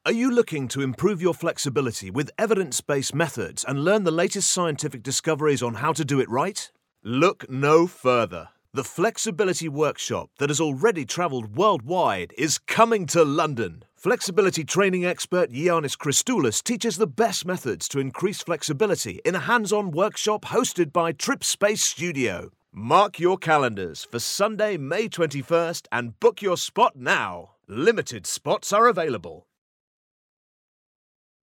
Are you looking to improve your flexibility with evidence-based methods and learn the latest scientific discoveries on how to do it right? Look no further. The Flexibility Workshop that has already travelled worldwide is coming to London. Flexibility training expert Ioannis Christoulis teaches the best methods to increase flexibility in a hands-on workshop hosted by TripSpace Studio. Mark your calendars for Sunday, May 21st and book your spot now. Limited spots are available.